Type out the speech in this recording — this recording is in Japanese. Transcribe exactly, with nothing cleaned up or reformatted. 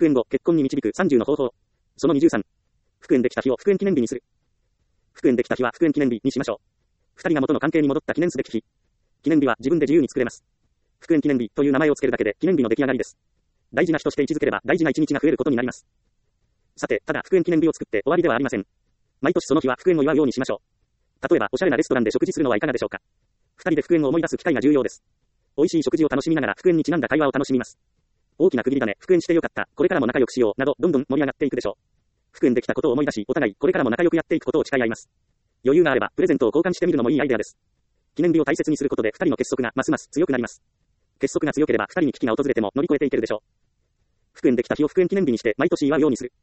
復縁後、結婚に導くさんじゅうの方法。そのにじゅうさん。復縁できた日を復縁記念日にする。復縁できた日は復縁記念日にしましょう。二人が元の関係に戻った記念すべき日。記念日は自分で自由に作れます。復縁記念日という名前をつけるだけで記念日の出来上がりです。大事な日として位置づければ大事な一日が増えることになります。さて、ただ復縁記念日を作って終わりではありません。毎年その日は復縁を祝うようにしましょう。例えば、おしゃれなレストランで食事するのはいかがでしょうか。二人で復縁を思い出す機会が重要です。美味しい食事を楽しみながら復縁にちなんだ会話を楽しみます。大きな区切りだね、復縁してよかった、これからも仲良くしよう、など、どんどん盛り上がっていくでしょう。復縁できたことを思い出し、お互い、これからも仲良くやっていくことを誓い合います。余裕があれば、プレゼントを交換してみるのもいいアイデアです。記念日を大切にすることで、二人の結束がますます強くなります。結束が強ければ、二人に危機が訪れても乗り越えていけるでしょう。復縁できた日を復縁記念日にして、毎年祝うようにする。